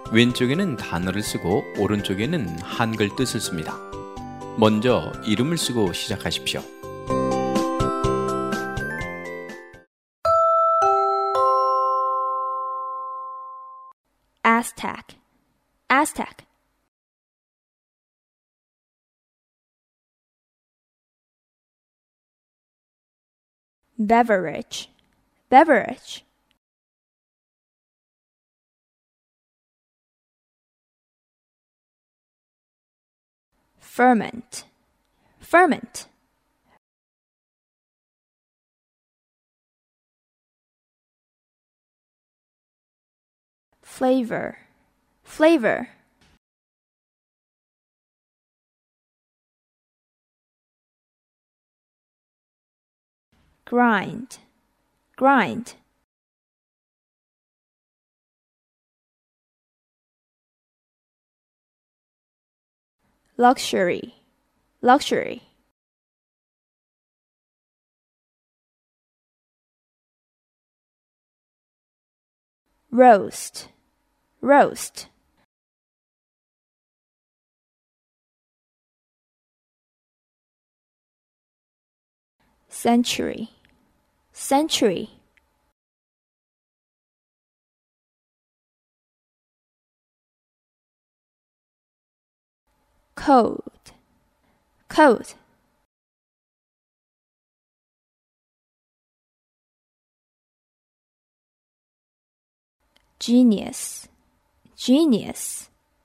왼쪽에는 단어를 쓰고 오른쪽에는 한글 뜻을 씁니다. 먼저 이름을 쓰고 시작하십시오. Aztec, Aztec. Beverage, beverage. Ferment, ferment. Flavor, flavor. Grind, grind. Luxury, luxury. Roast, roast. Century, century. Code, code. Genius, genius.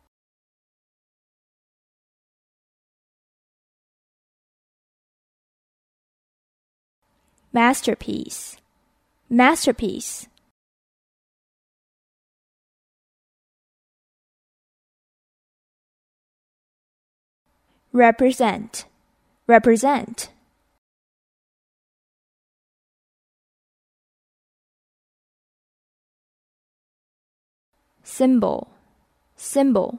Masterpiece, masterpiece. Represent, represent. Symbol, symbol.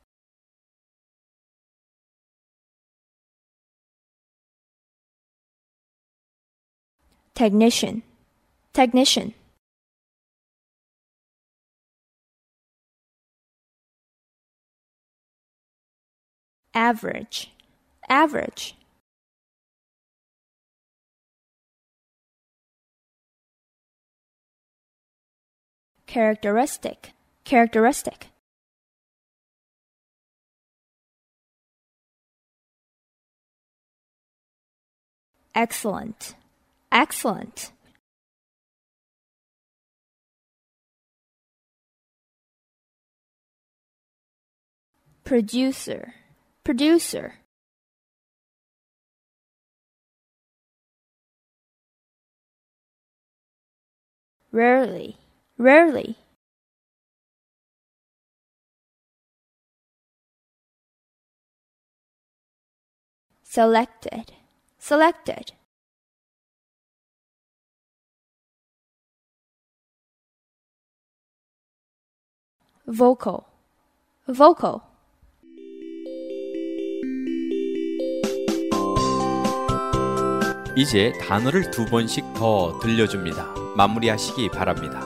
Technician, technician. Average, average. Characteristic, characteristic. Excellent, excellent. Producer, producer. Rarely, rarely. Selected, selected. Vocal, vocal. 이제 단어를 2번씩 더 들려줍니다. 마무리하시기 바랍니다.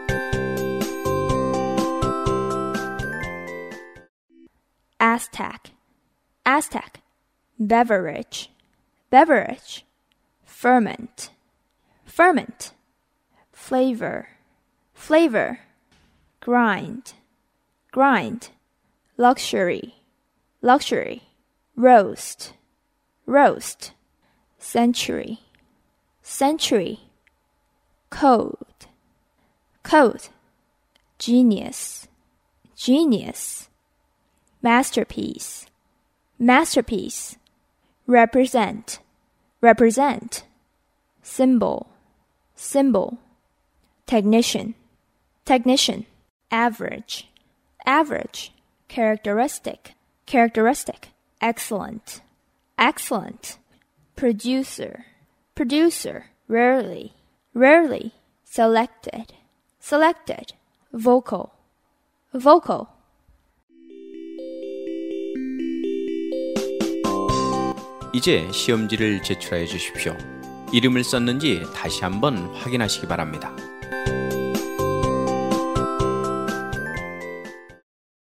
Aztec, Aztec. Beverage, beverage. Ferment, ferment. Flavor, flavor. Grind, grind. Luxury, luxury. Roast, roast. Century, century. Code, code. Genius, genius. Masterpiece, masterpiece. Represent, represent. Symbol, symbol. Technician, technician. Average, average. Characteristic, characteristic. Excellent, excellent. Producer, producer. Rarely, rarely. Selected, selected. Vocal, vocal. 이제 시험지를 제출하여 주십시오. 이름을 썼는지 다시 한번 확인하시기 바랍니다.